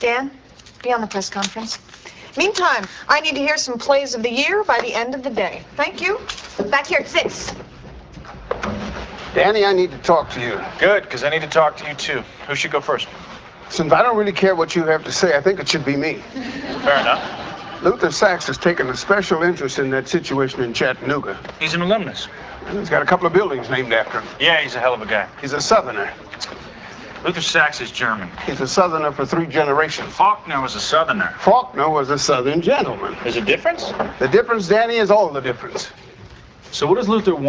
Dan, be on the press conference. Meantime, I need to hear some plays of the year by the end of the day. Thank you. Back here at 6. Danny, I need to talk to you. Good, because I need to talk to you, too. Who should go first? Since I don't really care what you have to say, I think it should be me. Fair enough. Luther Sachs has taken a special interest in that situation in Chattanooga. He's an alumnus. And he's got a couple of buildings named after him. Yeah, he's a hell of a guy. He's a Southerner. Luther Sachs is German. He's a Southerner for 3 generations. Faulkner was a Southerner. Faulkner was a Southern gentleman. There's a difference? The difference, Danny, is all the difference. So what does Luther want?